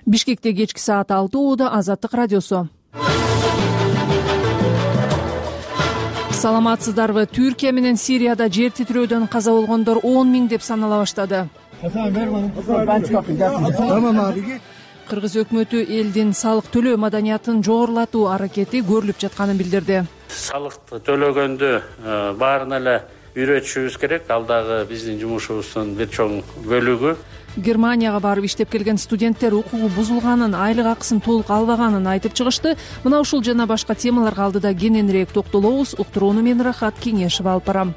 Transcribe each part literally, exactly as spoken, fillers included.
Бишкекте кечки саат алты ууда Азаттык радиосу. Саламатсыздарбы? Түркия менен Сирияда жер титирөөдөн каза болгондор он миң деп санала баштады. Кыргыз өкмөтү элдин салык төлөө маданиятын жогорулатуу аракети көрүлүп жатканын билдирди. Салыкты төлөгөндү баарына эле үйрөтүшүбүз керек. Ал дагы биздин жумушубуздун бир чоң бөлүгү. Германияга барып иштеп келген студенттер укугу бузулганын, айлык акысын толук албаганын айтып чыгышты. Мына ушул жана башка темаларга алдыда кененирээк токтолобуз. Уктурууну мен Рахат Кеңешева алып барам.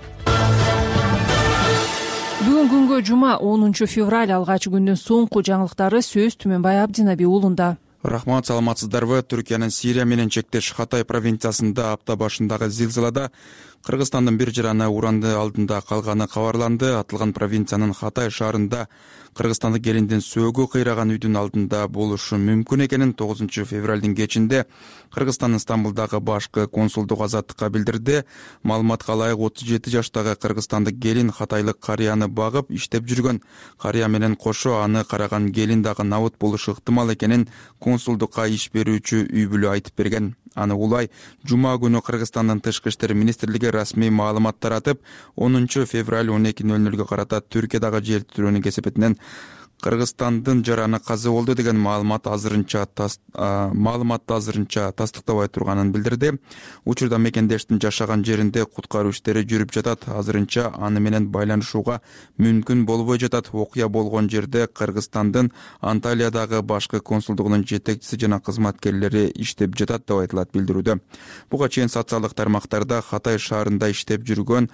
Бүгүн күнгө жума онунчу февраль, алгач күндүн соңку жаңылыктары сөз Түмөнбай Абдинаби уулунда. Рахмат, саламатсыздарбы? Түркиянын Сирия менен чектеш Хатай провинциясында апта башындагы зилзалада Кыргызстандын бир жараны уранды алдында калганы кабарланды. Атылган провинциянын Хатай шаарында кыргызстандык келиндин сөөгү кыйраган үйдүн алдында болушу мүмкүн экенин тогузунчу февралдын кечинде Кыргызстандын Стамбулдагы башкы консулдук Азаттыкка билдирди. Маалыматка ылайык отуз жети жаштагы кыргызстандык келин хатайлык карыяны багып иштеп жүргөн. Карыя менен кошо аны караган келин дагы набыт болушу ыктымал экенин консулдукка иш берүүчү үй бүлө айтып берген. Аны улай жума күнү Кыргызстандын тышкы иштер министрлиги расмий маалымат таратып, онунчу февраль он эки ноль нөлгө карата Түркиядагы жер титирөөнүн кесепетинен Кыргызстандын жараны каза болду деген маалымат азырынча маалыматты азырынча тастыктабай турганын билдирди. Учурда мекендештин жашаган жеринде куткаруу иштери жүрүп жатат. Азырынча аны менен байланышууга мүмкүн болбой жатат. Окуя болгон жерде Кыргызстандын Анталиядагы башкы консулдугунун жетекчиси жана кызматкерлери иштеп жатат деп айтылат билдирүүдө. Буга чейин социалдык тармактарда Хатай шаарында иштеп жүргөн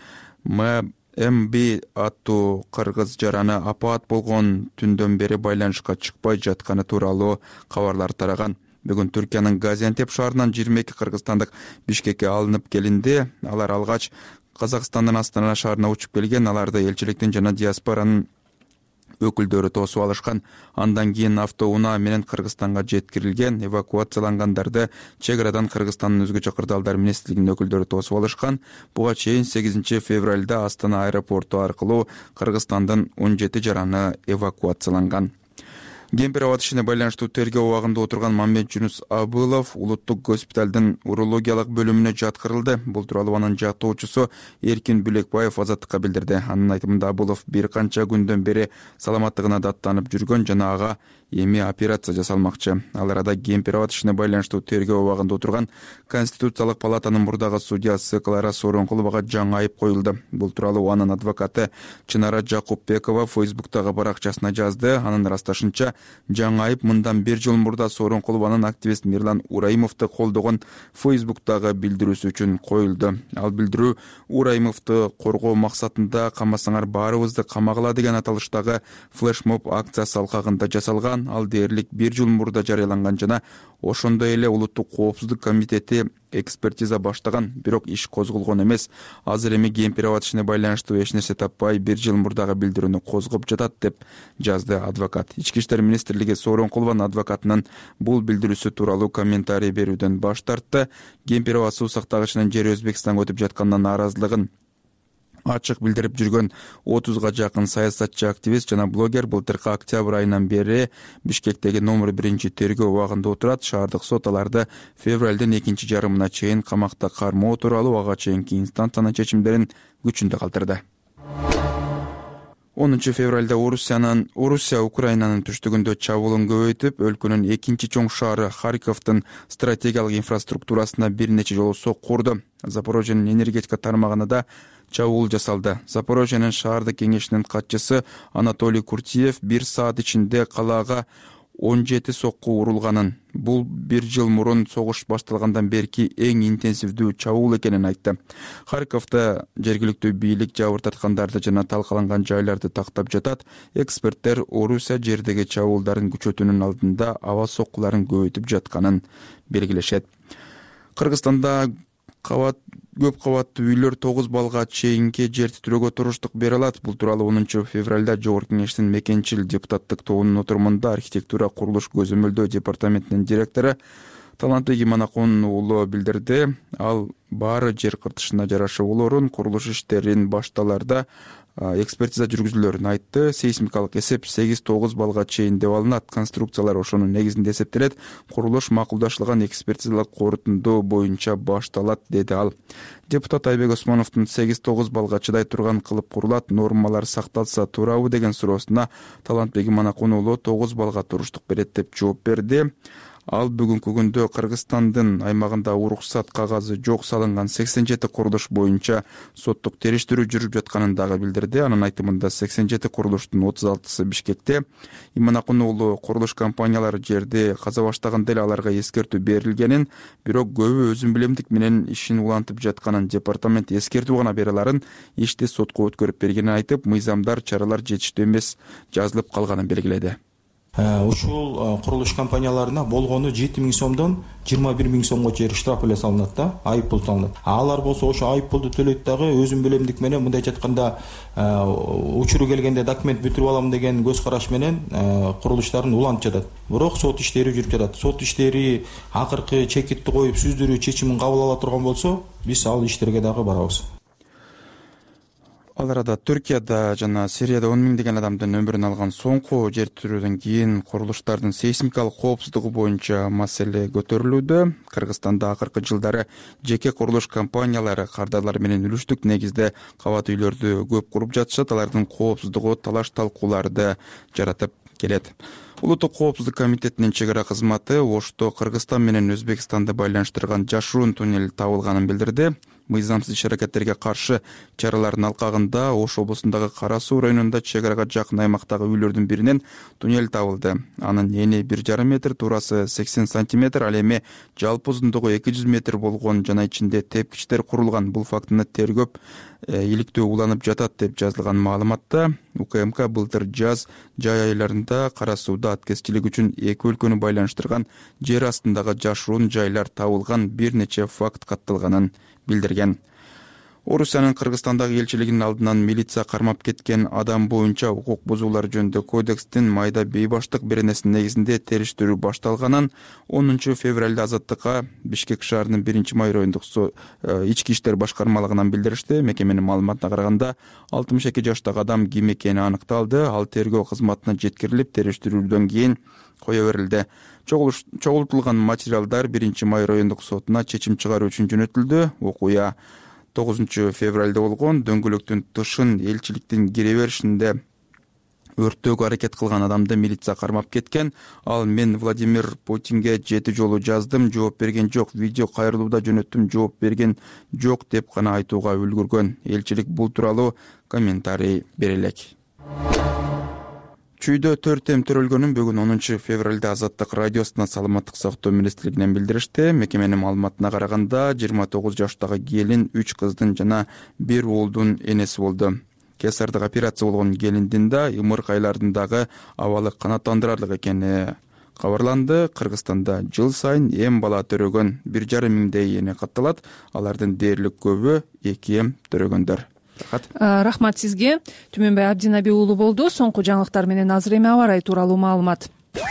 М М Б аттуу кыргыз жараны апаат болгон түндөн бери байланышка чыкпай жатканы тууралуу кабарлар тараган. Бүгүн Түркиянын Газиантеп шаарынан жыйырма эки кыргызстандык Бишкекке алынып келинди. Алар алгач Казакстандын Астана шаарына учуп келген. Аларды элчиликтин жана диаспоранын өкүлдөрү тосуп алышкан. Андан кийин автоунаа менен Кыргызстанга жеткирилген. Эвакуациялангандарды чек арадан Кыргызстандын өзгөчө кырдаалдар министрлигинин өкүлдөрү тосуп алышкан. Буга чейин сегизинчи февралда Астана аэропорту аркылуу Кыргызстандын он жети жараны эвакуацияланган. Кемпир абад ишине байланыштуу тергөө убагында отурган Мамбет Жунус Абылов улуттук госпиталдын урологиялык бөлүмүнө жаткырылды. Бул тууралуу анын жактоочусу Эркин Бүлекбаев Азаттыкка билдирди. Анын айтымында Абылов бир канча күндөн бери саламаттыгына даттанып жүргөн жана ага эми операция жасалмакчы. Ал арада Кемпир абад ишине байланыштуу тергөө убагында отурган Конституциялык палатанын мурдагы судьясы Клара Сооронкуловага жаңы айып коюлду. Бул тууралуу анын адвокаты Чынара Жакупбекова Фейсбуктагы баракчасына жазды. Анын ырасташынча жаңы айып мындан бир жыл мурда Сооронкулованын активист Мирлан Ураимовду колдогон Фейсбуктагы билдирүүсү үчүн коюлду. Ал билдирүү Ураимовду коргоо максатында камасаңар баарыбызды камагыла деген аталыштагы флешмоб акциясы алкагында жасалган. Ал дээрлик бир жыл мурда жарыяланган жана ошондой эле улуттук коопсуздук комитети экспертиза баштаган, бирок иш козголгон эмес. Азыр эми Кемпир абад ишине байланыштуу эч нерсе таппай бир жыл мурдагы билдирүүнү козгоп жатат деп жазды адвокат. Ички иштер министрлиги Сооронкулованын адвокатынын бул билдирүүсү тууралуу комментарий берүүдөн баш тартты. Кемпир абад суу сактагычынын жери Өзбекстанга өтүп жатканына нааразылыгын ачык билдирип жүргөн отузга жакын саясатчы, активист жана блогер былтыркы октябрь айынан бери Бишкектеги номер биринчи тергөө убагында отурат. Шаардык сот аларды февралдын экинчи жарымына чейин камакта кармоо тууралуу ага чейинки инстанциянын чечимдерин күчүндө калтырды. онунчу февралда Орусиянын Орусия Украинанын түштүгүндө чабуулун көбөйтүп, өлкөнүн экинчи чоң шаары Харьковдун стратегиялык инфраструктурасына бир нече жолу сокку урду. Запорожьенин энергетика тармагына да чабуул жасалды. Запорожьенин шаардык кеңешинин катчысы Анатолий Куртиев бир саат ичинде калаага он жети сокку урулганын, бул бир жыл мурун согуш башталгандан берки эң интенсивдүү чабуул экенин айтты. Харьковдо жергиликтүү бийлик жабыр тарткандарды жана талкаланган жайларды тактап жатат. Эксперттер Орусия жердеги чабуулдарын күчөтүүнүн алдында аба соккуларын көбөйтүп жатканын белгилешет. Кыргызстанда кабат көп кабаттуу үйлөр тогуз балга чейинки жер титирөөгө туруштук бере алат. Бул тууралуу онунчу февралда Жогорку Кеңештин мекенчил депутаттык тобунун отурумунда архитектура курулуш көзөмөлдөө департаментинин директору Талантбек Иманакунун уулу билдирди. Ал баары жер кыртышына жараша болорун, курулуш иштерин башталарда экспертиза жүргүзүлөрүн айтты. Сейсмикалык эсеп сегиз тогуз балга чейин деп алынат. Конструкциялар ошонун негизинде эсептелет. Курулуш макулдашылган экспертизалык корутундуу боюнча башталат, деди ал. Депутат Айбек Осмоновдун сегиз тогуз балга чыдай турган кылып курулат, нормалар сакталса туурабы деген суроосуна Талантбек Иманакунун уулу тогуз балга туруштук берет деп жооп берди. Ал бүгүнкү күндө Кыргызстандын аймагында уруксат кагазы жок салынган сексен жети курулуш боюнча соттук териштирүү жүрүп жатканын дагы билдирди. Анын айтымында сексен жети курулуштун отуз алтысы Бишкекте. Иманакунун уулу курулуш компаниялары жерди каза баштаганда эле аларга эскертүү берилгенин, бирок көбү өзүн билемдик менен ишин улантып жатканын, департамент эскертүү гана бере аларын, ишти сотко өткөрүп бергенин айтып, мыйзамдар, чаралар жетиштүү эмес, жазылып калганын белгиледи. Ушул курулуш компанияларына болгону жети миң сомдон жыйырма бир миң сомго чейин штраф эле салынат да, айып пул салынат. Алар болсо ошо айып пулду төлөйт дагы, өзүн билемдик менен мындай жатканда учуру келгенде документ бүтүрүп алам деген көз караш менен курулуштарын улантып жатат. Бирок сот иштери жүрүп жатат. Сот иштери акыркы чекитти коюп сүздүрүү чечимин кабыл ала турган болсо, биз ал иштерге дагы барабыз. Ал арада Түркияда жана Сирияда он миңдеген адамдын өмүрүн алган соңку жер тирөөдөн кийин курулуштардын сейсмикалык коопсуздугу боюнча маселе көтөрүлүүдө. Кыргызстанда акыркы жылдары жеке курулуш компаниялары кардарлар менен үлүштүк негизде кабат үйлөрдү көп куруп жатышат. Алардын коопсуздугу талаш талкууларды жаратып келет. Улуттук коопсуздук комитетинин чек ара кызматы Ошто Кыргызстан менен Өзбекстанды байланыштырган жашыруун туннель табылганын билдирди. Мыйзамсыз иш-аракеттерге каршы чаралардын алкагында Ош облусундагы Кара Суу районунда чек арага жакын аймактагы үйлөрдүн биринен туннель табылды. Анын эни бир жарым метр, туурасы сексен сантиметр, ал эми жалпы узундугу эки жүз метр болгон жана ичинде тепкичтер курулган. Бул фактыны тергөп иликтөө уланып жатат деп жазылган маалыматта. УКМК былтыр жаз жай айларында Кара Сууда аткезчилик үчүн эки өлкөнү байланыштырган жер астындагы жашыруун жайлар табылган бир нече факт катталганын билдирген. Орусиянын Кыргызстандагы элчилигинин алдынан милиция кармап кеткен адам боюнча укук бузуулар жөнүндө кодекстин майда бейбаштык беренесинин негизинде териштирүү башталганын онунчу февралда Азаттыкка Бишкек шаарынын биринчи май райондук ички иштер башкармалыгынан билдиришти. Мекеменин маалыматына караганда алтымыш эки жаштагы адам ким экени аныкталды. Ал тергөө кызматына жеткирилип, териштирүүдөн кийин кое берилди. Чогултулган материалдар биринчи май райондук сотуна чечим чыгаруу үчүн жөнөтүлдү. Окуя тогузунчу февралда болгон. Дөңгөлөктүн тышын элчиликтин кире беришинде өрттөөгө аракет кылган адамды милиция кармап кеткен. Ал мен Владимир Путинге жети жолу жаздым, жооп берген жок, видео кайрылууда жөнөттүм, жооп берген жок деп гана айтууга үлгүргөн. Элчилик бул тууралуу комментарий бере элек. Чүйдө төрт эм төрөлгөнүн бүгүн онунчу февралда Азаттык радиосуна саламаттык сактоо министрлигинен билдиришти. Мекеменин маалыматына караганда жыйырма тогуз жаштагы келин үч кыздын жана бир уулдун энеси болду. Кесардык операция болгон келиндин да ымырк айларындагы абалы канааттандырарлык экени кабарланды. Кыргызстанда жыл сайын эм бала төрөгөн бир жарым миңдей эне катталат. Алардын дээрлик көбү эки эм төрөгөндөр. Рахмат сизге. Түмөнбай Абдинаби уулу болду. Соңку жаңылыктар менен азыр эми аба ырайы тууралуу маалымат.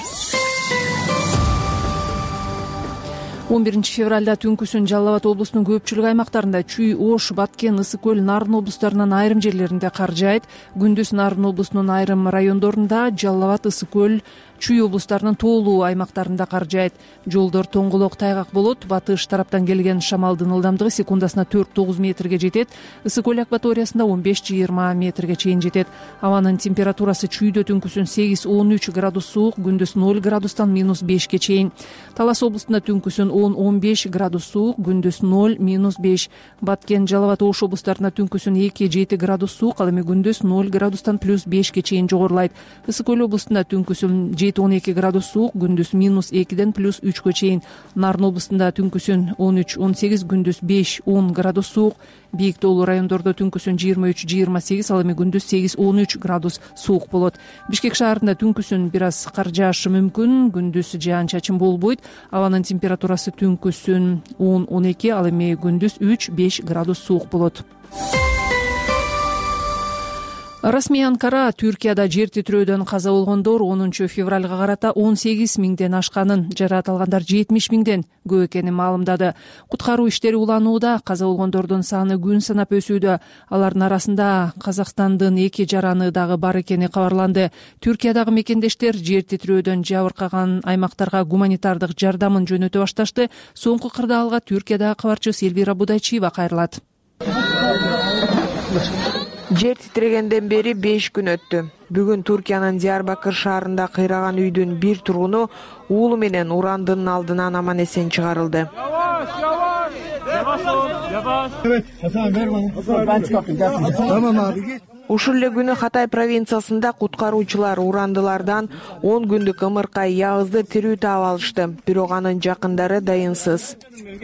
он биринчи февралда түнкүсүн Жалал Абад облусунун көпчүлүк аймактарында Чүй, Ош, Баткен, Ысык көл, Нарын облустарынын айрым жерлеринде кар жаайт. Күндүз Нарын облусунун айрым райондорунда, Жалал Абад, Ысык көл, Чүй облустарынын тоолуу аймактарында кар жаайт. Жолдор тоңголок, тайгак болот. Батыш тараптан келген шамалдын ылдамдыгы секундасына төрт тогуз метрге жетет. Ысык көл акваториясында он беш жыйырма метрге чейин жетет. Абанын температурасы Чүйдө түнкүсүн сегиз он үч градус суук, күндүз ноль градустан минус бешке чейин. Талас облустунда түнкүсүн он он беш градус суук, күндүз ноль минус беш. Баткен, Жалал Абад, Ош облустарында түнкүсүн эки жети градус суук, ал эми күндүз ноль градустан плюс бешке чейин жогорулайт. Ысык көл облустунда түнкүсүн жети он эки градус суук, күндүз минус экиден плюс үчкө чейин. Нарын облустунда түнкүсүн он үч он сегиз, күндүз беш он градус суук. Бийик тоолуу райондордо түнкүсүн жыйырма үч жыйырма сегиз, ал эми күндүз сегиз он үч градус суук болот. Бишкек шаарында түнкүсүн бир аз кар жаашы мүмкүн, күндүз жаан чачын болбойт. Абанын температурасы түнкүсүн он он эки, ал эми күндүз үч беш градус суук болот. Расмий Анкара Түркияда жер титирөөдөн каза болгондор онунчу февралга карата он сегиз миңден ашканын, жаракат алгандар жетимиш миңден көп экенин маалымдады. Куткаруу иштери уланууда, каза болгондордун саны күн санап өсүүдө. Алардын арасында Казакстандын эки жараны дагы бар экени кабарланды. Түркиядагы мекендештер жер титирөөдөн жабыркаган аймактарга гуманитардык жардамын жөнөтө башташты. Соңку кырдаалга Түркиядагы кабарчыбыз Элвира Будайчиева кайрылат. Жер титирегенден бери беш күн өттү. Бүгүн Туркиянын Диярбакыр шаарында кыйраган үйдүн бир тургуну уулу менен урандын алдынан аман эсен чыгарылды. Ушул эле күнү Хатай провинциясында куткаруучулар урандылардан он күндүк ымыркай Ягызды тирүү таап алышты. Бирок анын жакындары дайынсыз.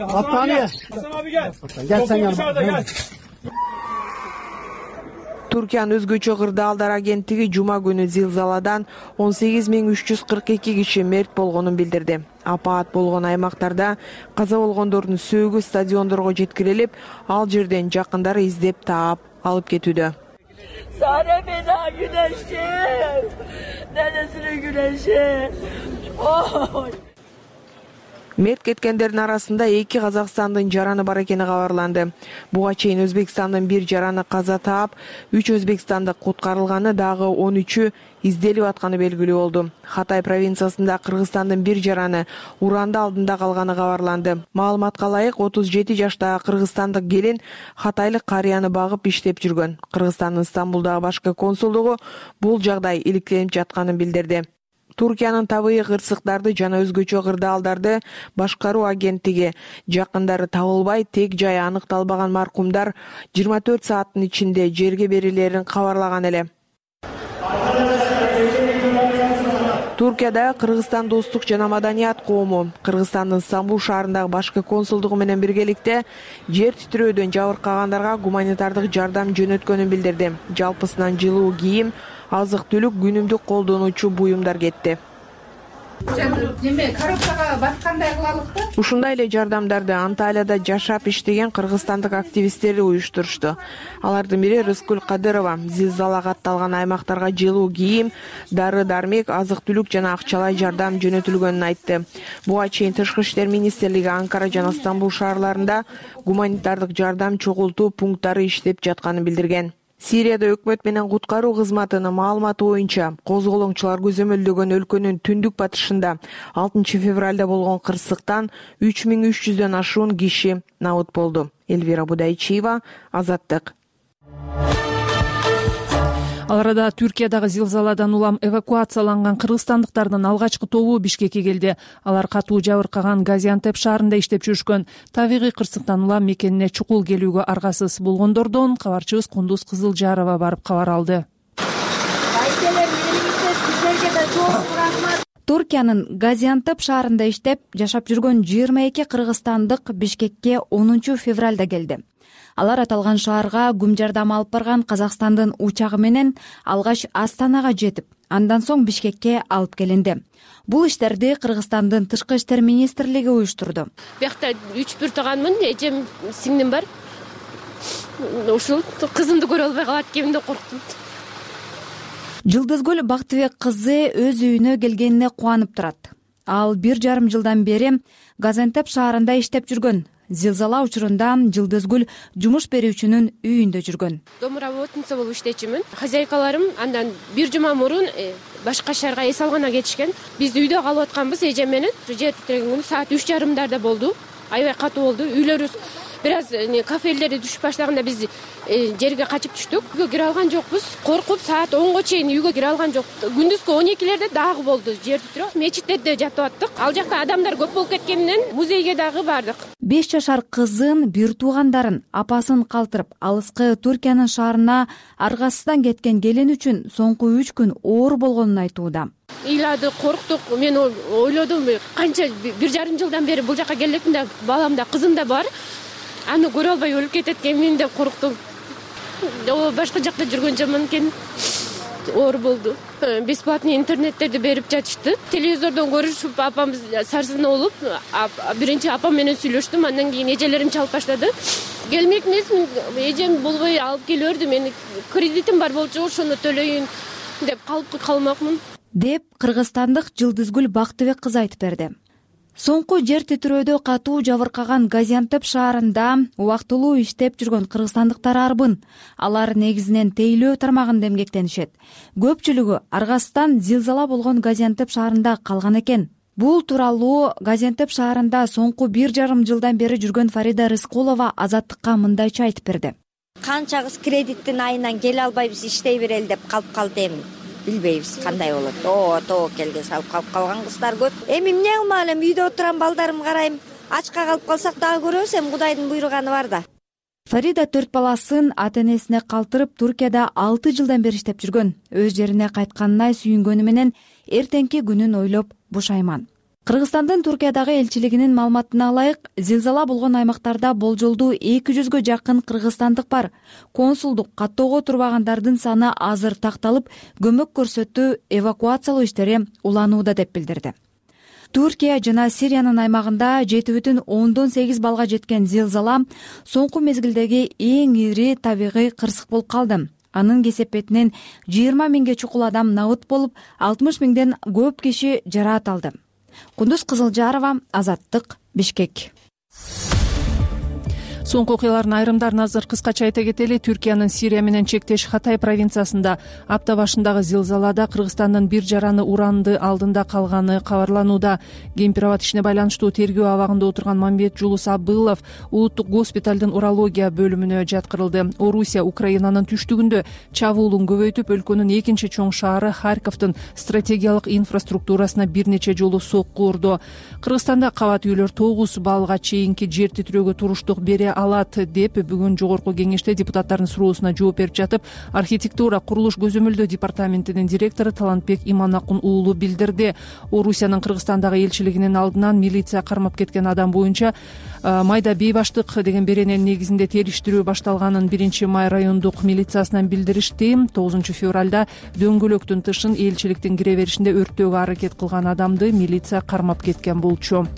Туркиянын өзгөчө кырдаалдар агенттиги жума күнү зилзаладан он сегиз миң үч жүз кырк эки киши мерт болгонун билдирди. Апаат болгон аймактарда каза болгондордун сөөгү стадиондорго жеткирилип, ал жерден жакындары издеп таап алып кетүүдө. Sare bela güneşim, nenesinin güneşi. Oy. Мерт кеткендердин арасында эки Казакстандын жараны бар экени кабарланды. Буга чейин Өзбекстандын бир жараны каза таап, үч өзбекстандык куткарылганы, дагы он үчү изделип атканы белгилүү болду. Хатай провинциясында Кыргызстандын бир жараны уранды алдында калганы кабарланды. Маалыматка ылайык, отуз жети жаштагы кыргызстандык келин хатайлык карыяны багып иштеп жүргөн. Кыргызстандын Стамбулдагы башкы консулдугу бул жагдай иликтенип жатканын билдирди. Туркиянын табыйы кырсыктарды жана өзгөчө кырдаалдарды башкаруу агенттиги жакындары табылбай, тек жайы аныкталбаган маркумдар жыйырма төрт сааттын ичинде жерге берилерин кабарлаган эле. Туркияда Кыргызстан достук жана маданият коому Кыргызстандын Стамбул шаарындагы башкы консулдугу менен биргеликте жер титирөөдөн жабыркагандарга гуманитардык жардам жөнөткөнүн билдирди. Жалпысынан жылуу кийим, азык-түлүк, күнүмдүк колдонуучу буюмдар кетти. Ушундай эле жардамдарды Анталияда жашап иштеген кыргызстандык активисттер уюштурушту. Алардын бири Рыскүл Кадырова зилзала катталган аймактарга жылуу кийим, дары-дармек, азык-түлүк жана акчалай жардам жөнөтүлгөнүн айтты. Буга чейин Тышкы иштер министрлиги Анкара жана Стамбул шаарларында гуманитардык жардам чогултуу пункттары иштеп жатканын билдирген. Сирияда өкмөт менен куткаруу кызматынын маалыматы боюнча, козголоңчулар көзөмөлдөгөн өлкөнүн түндүк батышында алтынчы февралда болгон кырсыктан үч миң үч жүздөн ашуун киши набыт болду. Элвира Будайчиева, Азаттык. Ал арада Түркиядагы зилзаладан улам эвакуацияланган кыргызстандыктардын алгачкы тобу Бишкекке келди. Алар катуу жабыркаган Газиантеп шаарында иштеп жүрүшкөн. Табигый кырсыктан улам мекенине чукул келүүгө аргасыз болгондордон кабарчыбыз Кундуз Кызылжарова барып кабар алды. Туркиянын Газиантеп шаарында иштеп жашап жүргөн жыйырма эки кыргызстандык Бишкекке онунчу февралда келди. Алар аталган шаарга күм жардам алып барган Казакстандын учагы менен алгач Астанага жетип, андан соң Бишкекке алып келинди. Бул иштерди Кыргызстандын Тышкы иштер министрлиги уюштурду. Биякта үч бир тууганмын, эжем, сиңдим бар. Ушул кызымды көрө албай калат экенмин деп корктум. Жылдызгүл Бактыбек кызы өз үйүнө келгенине кубанып турат. Ал бир жарым жылдан бери Газиантеп шаарында иштеп жүргөн. Зилзала учурунда Жылдызгүл жумуш берүүчүнүн үйүндө жүргөн. Домработница болуп иштечүмүн. Хозяйкаларым андан бир жума мурун башка шаарга эс алгана кетишкен. Биз үйдө калып атканбыз эжем менен. Жер титиреген күнү саат үч жарымдарда болду. Аябай катуу болду. Үйлөрүбүз бир аз кафелерди түшүп баштаганда биз жерге качып түштүк. Үйгө кире алган жокпуз. Коркуп саат онго чейин үйгө кире алган жок. Күндүзгү он экилерде дагы болду жер титирөө. Мечиттерде жатып аттык. Ал жакта адамдар көп болуп кеткенинен музейге дагы бардык. беш жашар кызын, бир туугандарын, апасын калтырып, алыскы Түркиянын шаарына аргасыздан кеткен келин үчүн соңку үч күн оор болгонун айтууда. Ыйлады, корктук. Мен ойлодум, канча бир жарым жылдан бери бул жака келдим да, балам да, кызым да бар. Аны көрө албай өлүп кетет экенмин деп корктум. Башка жакта жүргөн жаман экен. Оор болду. Бесплатный интернеттерди берип жатышты. Телевизордон көрүшүп, апамыз сарсына болуп, биринчи апам менен сүйлөштүм, андан кийин эжелерим чалып баштады. келмек эмес, эжем болбой алып келип мени кредитим бар болчу, ошону төлөйүн деп калып калмакмын деп кыргызстандык Жылдызгүл Бактыбек кызы айтып берди. Соңку жер титирөөдө катуу жабыркаган Газиантеп шаарында убактылуу иштеп жүргөн кыргызстандыктар арбын. Алар негизинен тейлөө тармагында эмгектенишет. Көпчүлүгү аргасынан зилзала болгон Газиантеп шаарында калган экен. Бул тууралуу Газиантеп шаарында соңку бир жарым жылдан бери жүргөн Фарида Рыскулова Азаттыкка мындайча айтып берди. Канчагыс кредиттин айынан келе албайбыз, иштей берели деп калып калды. Эми билбейбиз кандай болот. О, тоо келген салып калып калган кыздар көп. Эми эмне кылмак элем, үйдө отурам, балдарым карайм. Ачка калып калсак дагы көрөбүз, эми Кудайдын буйруганы бар да. Фарида төрт баласын ата-энесине калтырып Туркияда алты жылдан бери иштеп жүргөн. Өз жерине кайтканына сүйүнгөнү менен эртеңки күнүн ойлоп бушайман. Кыргызстандын Туркиядагы элчилигинин маалыматына ылайык, зилзала болгон аймактарда болжолдуу эки жүзгө жакын кыргызстандык бар. Консулдук каттоого турбагандардын саны азыр такталып, көмөк көрсөтүү, эвакуациялоо иштери уланууда деп билдирди. Туркия жана Сириянын аймагында жети бүтүн ондон сегиз балга жеткен зилзала соңку мезгилдеги эң ири табигый кырсык болуп калды. Анын кесепетинен жыйырма миңге чукул адам набыт болуп, алтымыш миңден көп киши жараат алды. Кундуз Кызылжарова, Азаттык, Бишкек. Соңку окуялардын айрымдарын азыр кыскача айта кетели. Түркиянын Сирия менен чектеш Хатай провинциясында апта башындагы зилзалада Кыргызстандын бир жараны уранды алдында калганы кабарланууда. Гемпирабад ишине байланыштуу тергөө абагында отурган Мамбет Жулус Абылов улуттук госпиталдын урология бөлүмүнө жаткырылды. Орусия Украинанын түштүгүндө чабуулун көбөйтүп, өлкөнүн экинчи чоң шаары Харьковдун стратегиялык инфраструктурасына бир нече жолу сокку урду. Кыргызстанда кабат үйлөр тогуз баллга чейинки жер титирөөгө туруштук бере алат деп бүгүн жогорку кеңеште депутаттардын суроосуна жооп берип жатып, архитектура курулуш көзөмөлдөө департаментинин директору Талантбек Иманакун уулу билдирди. Орусиянын Кыргызстандагы элчилигинин алдынан милиция кармап кеткен адам боюнча майда бейбаштык деген берененин негизинде териштирүү башталганын биринчи май райондук милициясынан билдиришти. тогузунчу февралда дөңгөлөктүн тышын элчиликтин кире беришинде өрттөөгө аракет кылган адамды милиция кармап кеткен болчу.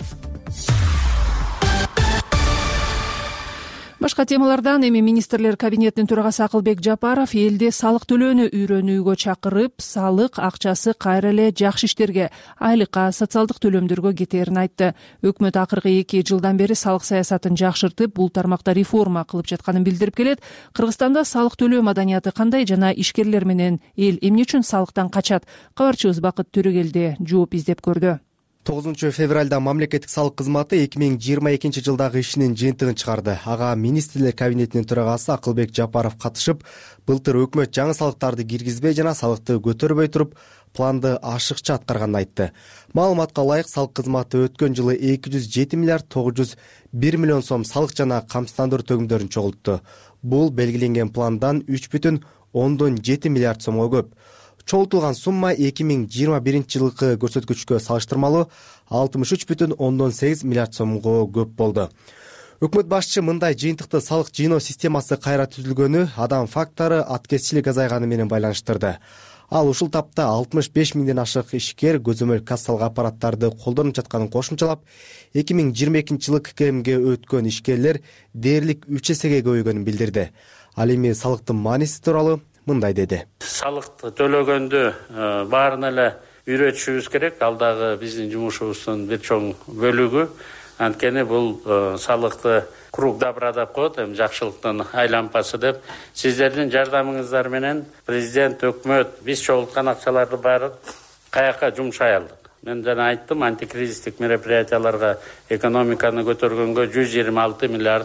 Башка темалардан эми министрлер кабинетинин төрагасы Акылбек Жапаров элде салык төлөөнү үйрөнүүгө чакырып, салык акчасы кайра эле жакшы иштерге, айлыкка, социалдык төлөмдөргө кетээрин айтты. Өкмөт акыркы эки жылдан бери салык саясатын жакшыртып, бул тармакта реформа кылып жатканын билдирип келет. Кыргызстанда салык төлөө маданияты кандай жана ишкерлер менен эл эмне үчүн салыктан качат? Кабарчыбыз Бакыт Төрөгелди жооп издеп көрдү. тогузунчу февралда мамлекеттик салык кызматы эки миң жыйырма экинчи жылдагы ишинин жыйынтыгын чыгарды. Ага министрлер кабинетинин төрагасы Акылбек Жапаров катышып, былтыр өкмөт жаңы салыктарды киргизбей жана салыкты көтөрбөй туруп, планды ашыкча аткарганын айтты. Маалыматка ылайык, салык кызматы өткөн жылы эки жүз жети миллиард тогуз жүз бир миллион сом салык жана камсыздандыруу төгүмдөрүн чогултту. Бул белгиленген пландан үч бүтүн ондон жети миллиард сомго көп. Чогултулган сумма эки миң жыйырма биринчи жылкы көрсөткүчкө салыштырмалуу алтымыш үч бүтүн ондон сегиз миллиард сомго көп болду. Өкмөт башчы мындай жыйынтыкты салык жыйноо системасы кайра түзүлгөнү адам фактору аткезчилик азайганы менен байланыштырды. Ал ушул тапта алтымыш беш миңден ашык ишкер көзөмөл кассалык аппараттарды колдонуп жатканын кошумчалап, эки миң жыйырма экинчи жылы ККМге өткөн ишкерлер дээрлик үч эсеге көбөйгөнүн билдирди. Ал эми салыктын мааниси тууралуу мындай деди. Салыкты төлөгөндө баарын эле үйрөтүшүбүз керек. Ал дагы биздин жумушубуздун бир чоң бөлүгү. Анткени бул салыкты круг добра деп коет, эми жакшылыктын айлампасы деп. Сиздердин жардамыңыздар менен президент, өкмөт биз чогулткан акчаларды баары каяка жумшай алдык. Мен жана айттым, антикризистик мероприятияларга, экономиканы көтөргөнгө жүз жыйырма алты миллиард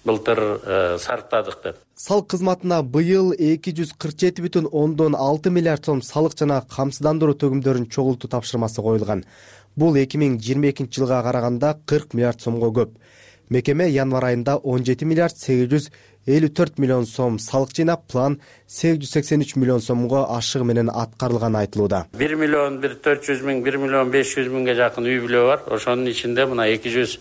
былтыр сарптадык деп. Салык кызматына быйыл эки жүз кырк жети бүтүн ондон алты миллиард сом салык жана камсыздандыруу төгүмдөрүн чогултуу тапшырмасы коюлган. Бул эки миң жыйырма экинчи жылга караганда кырк миллиард сомго көп. Мекеме январь айында он жети миллиард сегиз жүз элүү төрт миллион сом салык жыйнап, план сегиз жүз сексен үч миллион сомго ашыгы менен аткарылганы айтылууда. бир миллион бир төрт жүз миң, бир миллион беш жүз миңге жакын үй бүлө бар. Ошонун ичинде мына эки жүз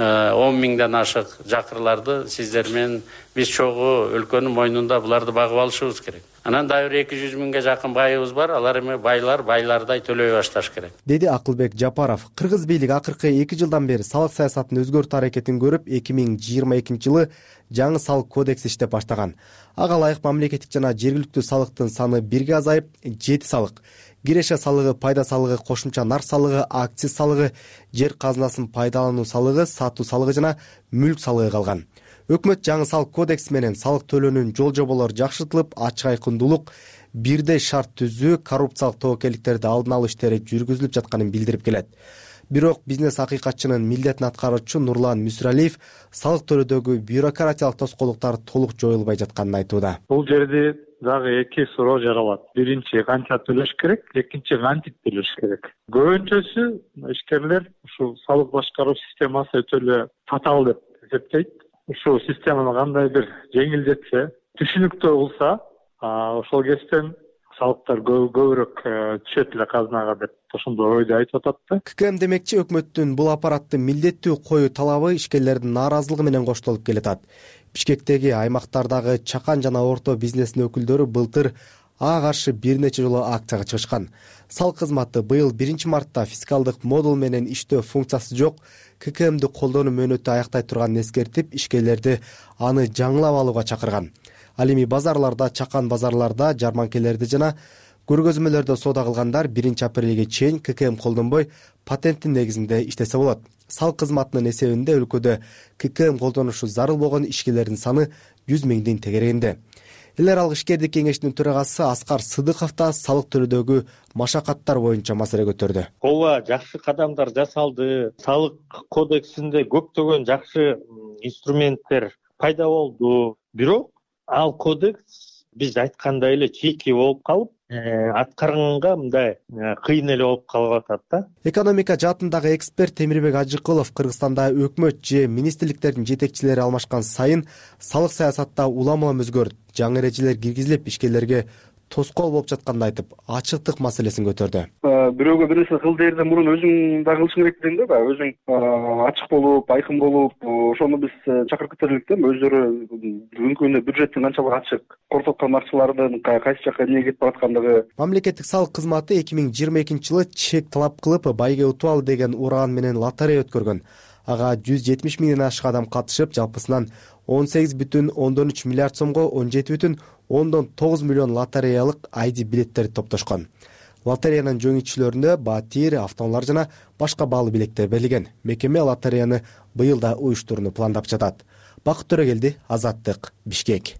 он миңден ашык жакырларды сиздер менен биз чогуу өлкөнүн мойнунда буларды багып алышыбыз керек. Анан дагы бир эки жүз миңге жакын байыбыз бар. Алар эми байлар байлардай төлөй башташ керек, деди Акылбек Жапаров. Кыргыз бийлиги акыркы эки жылдан бери салык саясатын өзгөртүү аракетин көрүп, эки миң жыйырма экинчи жылы жаңы салык кодекс иштеп баштаган. Ага ылайык мамлекеттик жана жергиликтүү салыктын саны бирге азайып, жети салык — киреше салыгы, пайда салыгы, кошумча нар салыгы, акциз салыгы, жер казынасын пайдалануу салыгы, сатуу салыгы жана мүлк салыгы калган. Өкмөт жаңы салык кодекси менен салык төлөөнүн жол жоболору жакшыртылып, ачык айкындуулук, бирдей шарт түзүү, коррупциялык тобокелдиктерди алдын алуу иштери жүргүзүлүп жатканын билдирип келет. Бирок бизнес акыйкатчынын милдетин аткаруучу Нурлан Мүсүралиев салык төлөөдөгү бюрократиялык тоскоолдуктар толук жоюлбай жатканын айтууда. Бул жерде дагы эки суроо жаралат. Биринчи, канча төлөш керек, экинчи, кантип төлөш керек. Көбүнчөсү ишкерлер ушул салык башкаруу системасы өтө эле татаал деп эсептейт. Ушул системаны кандай бир жеңилдетсе, түшүнүктүү кылса, ошол кесиптен салыктар көбүрөөк түшөт эле казынага деп ошондой ойду айтып атат да. ККМ демекчи, өкмөттүн бул аппаратты милдеттүү коюу талабы ишкерлердин нааразылыгы менен коштолуп келатат. Бишкектеги аймактардагы чакан жана орто бизнестин өкүлдөрү былтыр ага каршы бир нече жолу акцияга чыгышкан. Салык кызматы быйыл биринчи мартта фискалдык модул менен иштөө функциясы жок ККМди колдонуу мөөнөтү аяктай турганын эскертип, ишкерлерди аны жаңылап алууга чакырган. Ал эми базарларда, чакан базарларда, жарманкелерди жана көргөзмөлөрдө соода кылгандар биринчи апрелге чейин ККМ колдонбой, патенттин негизинде иштесе болот. Салык кызматынын эсебинде өлкөдө ККМ колдонушу зарыл болгон ишкерлердин саны жүз миңдин тегерегинде. Эл аралык ишкердик кеңешинин төрагасы Аскар Сыдыков да салык төлөөдөгү машакаттар боюнча маселе көтөрдү. Ооба, жакшы кадамдар жасалды. Салык кодексинде көптөгөн жакшы инструменттер пайда болду. Бирок ал кодекс биз айткандай эле чийки болуп калып, аткарганга мындай кыйын эле болуп калып атат да. Экономика жаатындагы эксперт Темирбек Ажыкулов Кыргызстанда өкмөт же министрликтердин жетекчилери алмашкан сайын салык саясатта улам-улам өзгөрүп, жаңы эрежелер киргизилип, ишкерлерге тоскоол болуп жатканын айтып, ачыктык маселесин көтөрдү. Бирөөгө бир нерсе кыл дээрден мурун өзүң да кылышың керек дейм да, өзүң ачык болуп, айкын болуп, ошону биз чакырып кетерлик да. Өздөрү бүгүнкү күндө бюджеттин канчалык ачык, кортоткон акчалардын кайсы жакка эмне кетип бараткандыгы. Мамлекеттик салык кызматы эки миң жыйырма экинчи жылы чек талап кылып, байге утуп ал деген уран менен лотерея өткөргөн. Ага жүз жетимиш миңден ашык адам катышып, жалпысынан он сегиз бүтүн ондон үч миллиард сомго он жети бүтүн ондон тогуз миллион лотереялык айди билеттерди топтошкон. Лотереянын жеңүүчүлөрүнө батир, автоунаалар жана башка баалуу билеттер берилген. Мекеме лотереяны быйыл да уюштурууну пландап жатат. Бакыт Төрөгелди, Азаттык, Бишкек.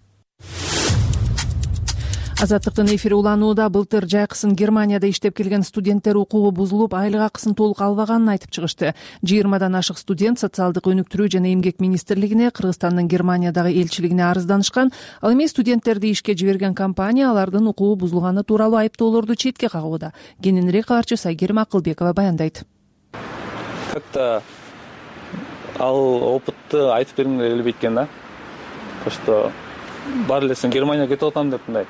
Азаттыктын эфири уланууда. Былтыр жайкысын Германияда иштеп келген студенттер укугу бузулуп, айлык акысын толук албаганын айтып чыгышты. жыйырмадан ашык студент социалдык өнүктүрүү жана эмгек министрлигине, Кыргызстандын Германиядагы элчилигине арызданышкан. Ал эми студенттерди ишке жиберген компания алардын укугу бузулганы тууралуу айыптоолорду четке кагууда. Кененирээк каларчы Сайгерим Акылбекова баяндайт. Как-то ал опытты айтып бергенге келбейт экен да. То что бар эле сен Германияга кетип атам деп мындай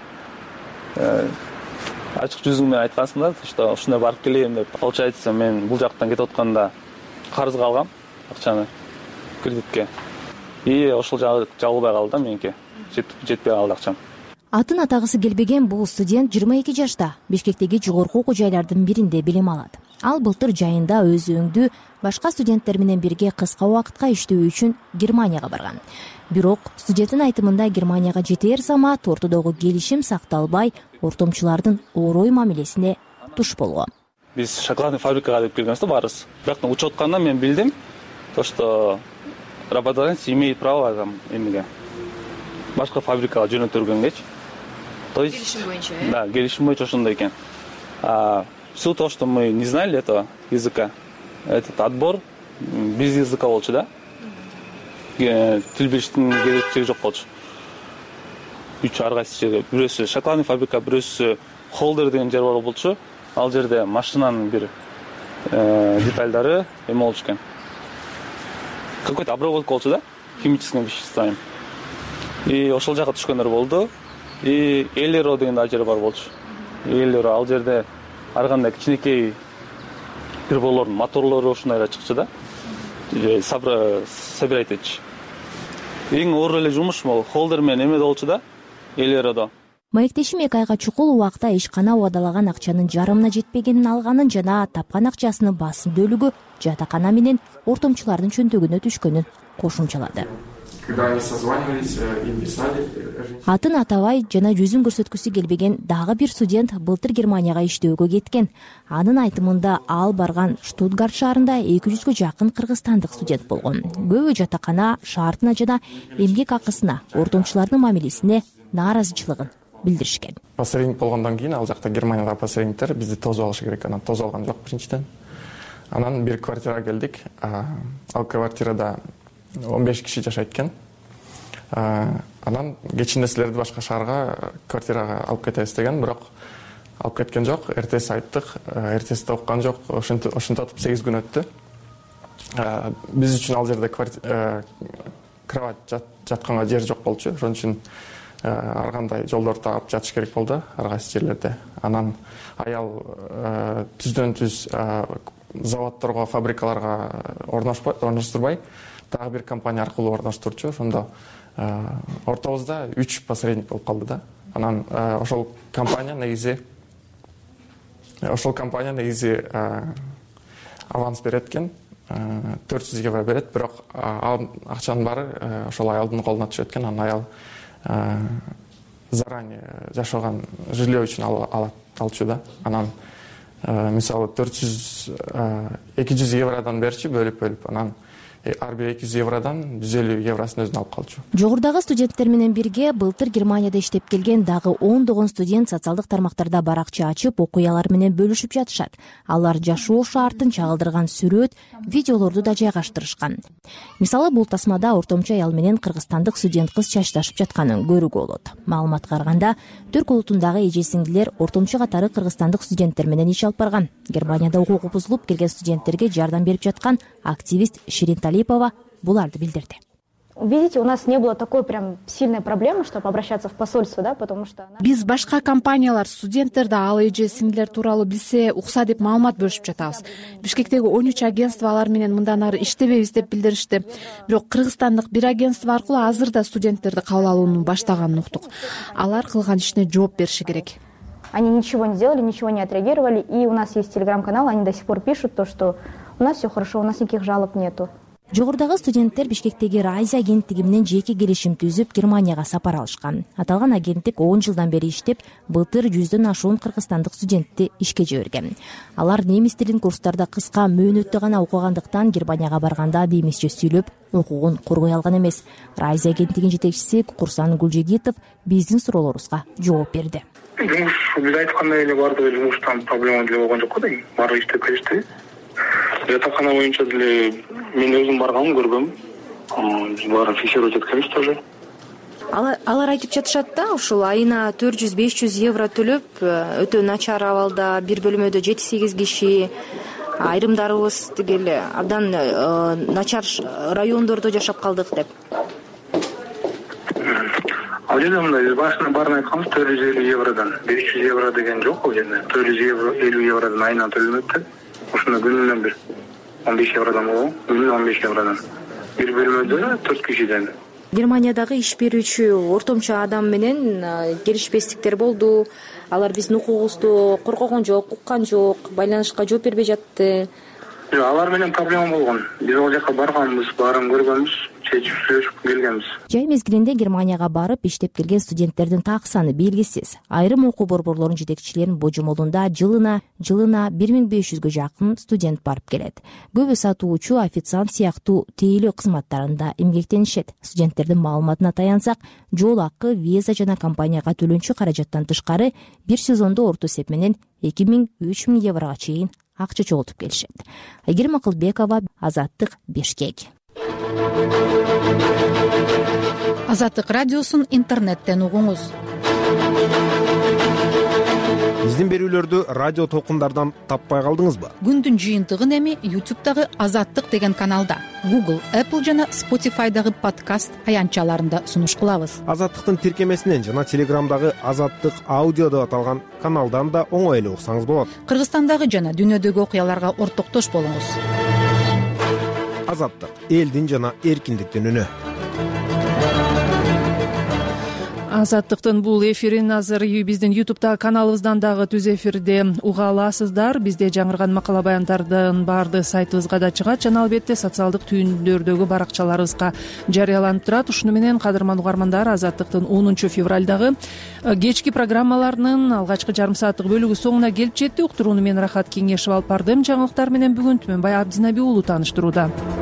ачык жүзүң менен айткансың да, что ушундай барып келейин деп. Получается, мен бул жактан кетип атканда карызга алгам акчаны кредитке. И ошол жабылбай калды да меники. Жетпей калды акчам. Атын атагысы келбеген бул студент жыйырма эки жашта Бишкектеги жогорку окуу жайлардын биринде билим алат. Ал былтыр жайында өз өңдү башка студенттер менен бирге кыска убакытка иштөө үчүн Германияга барган. Бирок студенттин айтымында Германияга жетер замат ортодогу келишим сакталбай, ортомчулардын орой мамилесине туш болгон. Биз шоколадный фабрикага деп келгенбиз да барыбыз. Бирок учуп атканда мен билдим, то что работодатель имеет право там эмеге башка фабрикага жөнөтүлгөнгечи. То есть келишим боюнча, э? Да, келишим боюнча ошондой экен. А все то, что мы не знали этого языка, этот отбор без языка болчу да. Тил билиштин керектиги жок болчу. Үч ар кайсы жерге, бирөөсү шоколадный фабрика, бирөөсү холдер деген жер бар болчу. Ал жерде машинанын бир детальдары эме болчу экен. Какой-то обработка болчу да, химическими веществами. и ошол жака түшкөндөр болду. И Элеро деген да жер бар болчу. Элеро ал жерде ар кандай кичинекей приборлордун моторлору ушундай эле чыкчу да. Собирать этчи. Эң оор эле жумуш могу холдер менен эме болчу да. Элеrodо. Маектешим эки айга чукул убакта ишкана убадалаган акчанын жарымына жетпегенин алганын жана тапкан акчасынын басым бөлүгү жатакана менен ортомчулардын чөнтөгүнө түшкөнүн кошумчалады. Атын атабай жана жүзүн көрсөткүсү келбеген дагы бир студент былтыр Германияга иштөөгө кеткен. Анын айтымында ал барган Штутгарт шаарында эки жүзгө жакын кыргызстандык студент болгон. Көбү жатакана шартына жана эмгек акысына, ортомчулардын мамилесине нааразычылыгын билдиришкен. Посредник болгондон кийин ал жакта Германиядагы посредниктер бизди тосуп алышы керек. Анан тосуп алган жок биринчиден. Анан бир квартирага келдик. Ал квартирада он беш киши жашайт экен. Анан кечинде силерди башка шаарга квартирага алып кетебиз деген, бирок алып кеткен жок. Эртеси айттык, эртеси да уккан жок. Ошентип сегиз күн өттү. Биз үчүн ал жерде кровать жатканга жер жок болчу. Ошон үчүн ар кандай жолдорду таап жатыш керек болду ар кайсы жерлерде. Анан аял түздөн түз заводдорго, фабрикаларга орноштурбай, дагы бир компания аркылуу орноштурчу. Ошондо ортобузда үч посредник болуп калды да. Анан ошол компания негизи ошол компания негизи аванс берет экен, төрт жүз евро берет, бирок ал акчанын баары ошол аялдын колуна түшөт экен. Анан аял заранее жашаган жилье үчүн алчу да. Анан мисалы төрт жүз эки жүз евродан берчи, бөлүп-бөлүп, анан ар бир эки жүз евродан жүз элүү евросын өзүнө алып калчу. Жогорудагы студенттер менен бирге былтыр Германияда иштеп келген дагы ондогон студент социалдык тармактарда баракча ачып, окуялар менен бөлүшүп жатышат. Алар жашоо шартын чагылдырган сүрөт, видеолорду да жайгаштырышкан. Мисалы, бул тасмада ортомчу аял менен кыргызстандык студент кыз чачташып жатканын көрүүгө болот. Маалыматка караганда, Түрк улутундагы эже-сиңдилер ортомчу катары кыргызстандык студенттер менен иш алып барган. Германияда укугу бузулуп келген студенттерге жардам берип жаткан активист Ширин Талипова буларды билдирди. Видите, у нас не было такой прям сильной проблемы, чтобы обращаться в посольство, да, потому что биз башка компаниялар студенттерди ал эже-сиңдилер тууралуу билсе, укса деп маалымат бөлүшүп жатабыз. Бишкектеги он үч агентство алар менен мындан ары иштебейбиз деп билдиришти. Бирок кыргызстандык бир агентство аркылуу азыр да студенттерди кабыл алууну баштаганын уктук. Алар кылган ишине жооп бериши керек. Они ничего не сделали, ничего не отреагировали, и у нас есть телеграм-канал, они до сих пор пишут то, что у нас все хорошо, у нас никаких жалоб нету. Жогорудагы студенттер Бишкектеги Райза агенттиги менен жеке келишим түзүп Германияга сапар алышкан. Аталган агенттик он жылдан бери иштеп, былтыр жүздөн ашуун кыргызстандык студентти ишке жиберген. Алар немис тилин курстарда кыска мөөнөттө гана окугандыктан Германияга барганда немисче сүйлөп, укугун коргой алган эмес. Райза агенттигинин жетекчиси Курсан Гулжегитов биздин суроолорубузга жооп берди. Жумуш биз айткандай эле бардыгы жумуштан проблема деле болгон жок да, баары иштеп келишти. Жатакана боюнча деле мен өзүм баргам, көргөм. Баары текшерүү жеткенбиз тоже. Алар айтып жатышат да, ушул айына төрт жүз беш жүз евро төлөп, өтө начар абалда бир бөлмөдө жети сегиз киши, айрымдарыбыз тигил абдан начар райондордо жашап калдык деп. Ал жерде мындай, биз башына баарын айтканбыз, төрт жүз элүү евродан беш жүз евро деген жок ал жерде. төрт жүз элүү евродан айынан төлөнөт да. Ошондо күнүнөн бир он беш евродан болгон, күнүнөн он беш евродан. Бир бөлмөдө төрт кишиден. Германиядагы иш берүүчү ортомчу адам менен келишпестиктер болду. Алар биздин укугубузду коргогон жок, уккан жок, байланышка жооп бербей жатты. Алар менен проблема болгон. Биз ал жака барганбыз, баарын көргөнбүз, чечип сүйлөшүп келгенбиз. Жай мезгилинде Германияга барып иштеп келген студенттердин так саны белгисиз. Айрым окуу борборлорунун жетекчилеринин божомолунда жылына жылына бир миң беш жүзгө жакын студент барып келет. Көбү сатуучу, официант сыяктуу тейлөө кызматтарында эмгектенишет. Студенттердин маалыматына таянсак, жол акы, виза жана компанияга төлөнчү каражаттан тышкары бир сезондо орто эсеп менен эки миң үч миң еврого чейин акча чогултуп келишет. Айгерим Акылбекова, Азаттык, Бишкек. Азаттык радиосун интернеттен угуңуз. биздин берүүлөрдү радио толкундардан таппай калдыңызбы? Күндүн жыйынтыгын эми ютубтагы Азаттык деген каналда, Google, Apple жана Spotify'дагы подкаст аянтчаларында сунуш кылабыз. Азаттыктын тиркемесинен жана Телеграмдагы Азаттык аудио деп аталган каналдан да оңой эле уксаңыз болот. Кыргызстандагы жана дүйнөдөгү окуяларга ортоктош болуңуз. Азаттык — элдин жана эркиндиктин үнү. Азаттыктын бул эфирин азыр биздин ютубтагы каналыбыздан дагы түз эфирде уга аласыздар. Бизде жаңырган макала баяндардын баарды сайтыбызга да чыгат жана албетте социалдык түйүндөрдөгү баракчаларыбызга жарыяланып турат. Ушуну менен кадырман угармандар, Азаттыктын онунчу февралдагы кечки программаларынын алгачкы жарым сааттык бөлүгү соңуна келип жетти. Уктурууну мен Рахат Кеңешев алып бардым. Жаңылыктар менен бүгүн Түмөнбай Абдинабий уулу тааныштырууда.